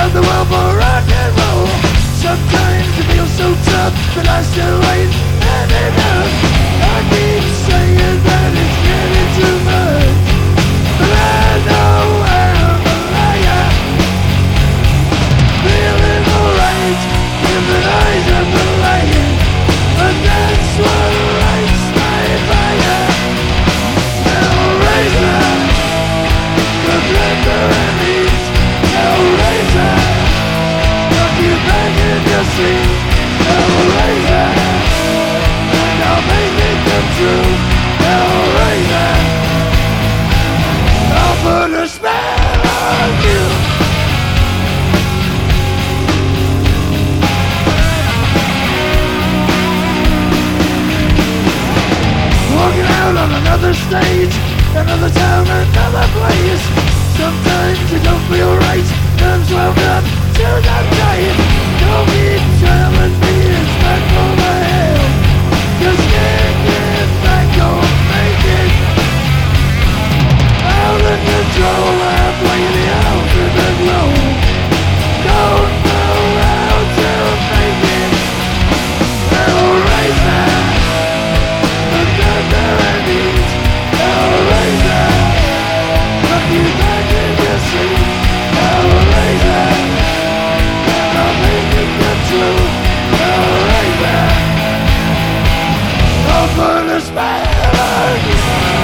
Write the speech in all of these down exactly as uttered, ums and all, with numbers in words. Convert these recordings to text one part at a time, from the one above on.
around the world for rock and roll. Sometimes it feels so tough, but I still ain't had enough. I keep saying that it's getting too much, but I know I'm a liar. Feeling alright, in the eyes of the lion, but that's what lights my fire. Hellraiser, the thunder and heat. Hellraiser, knock you back in your seat. Hellraiser, and I'll make it come true. Hellraiser, I'll put a spell on you. Walking out on another stage, another town, another place. Sometimes it don't feel right, nerves wound up till I'm dying. Don't keep telling me it's back for my head, 'cause can't get back, don't make it. Out of control, I play the ultimate role. Don't know how to make it. Hellraiser, the thunder and heat. Hellraiser, knock you back in your seat. Hellraiser, and I'll make it come true. Hellraiser, I'll put a spell on you.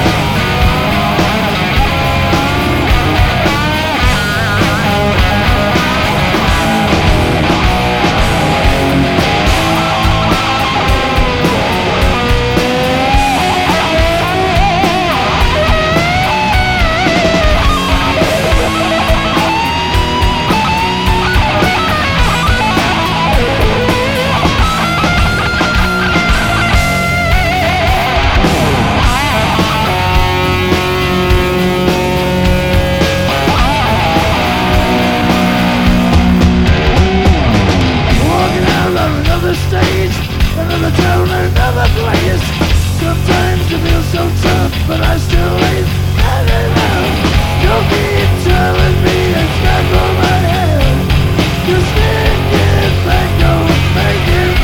Stage, another town, another place. Sometimes it feels so tough, but I still ain't had enough. Don't keep telling me it's back on my head, 'cause can't get back, don't make it.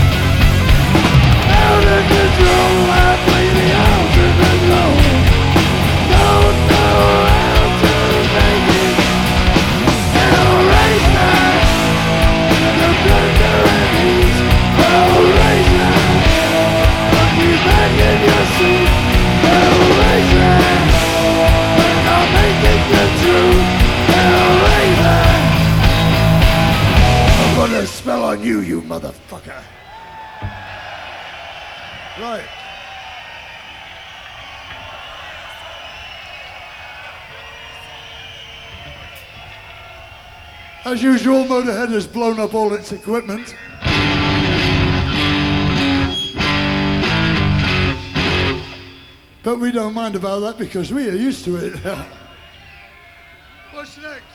Out of control, I play the alternate role. Don't know how to make it. Hellraiser, the thunder and heat. Hellraiser, knock you back in your seat. Hellraiser, and I'll make it come true. Hellraiser, I'll put a spell on you, you motherfucker. Right. As usual, Motorhead has blown up all its equipment. But we don't mind about that because we are used to it. What's next?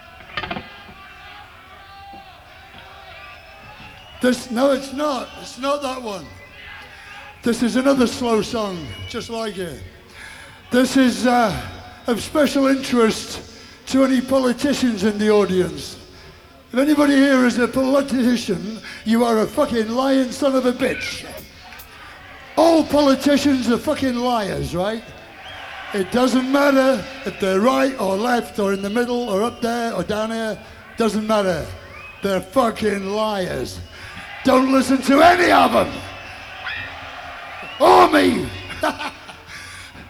This, no, it's not. It's not that one. This is another slow song, just like it. This is uh, of special interest to any politicians in the audience. If anybody here is a politician, you are a fucking lying son of a bitch. All politicians are fucking liars, right? It doesn't matter if they're right or left or in the middle or up there or down here. Doesn't matter. They're fucking liars. Don't listen to any of them. Or me.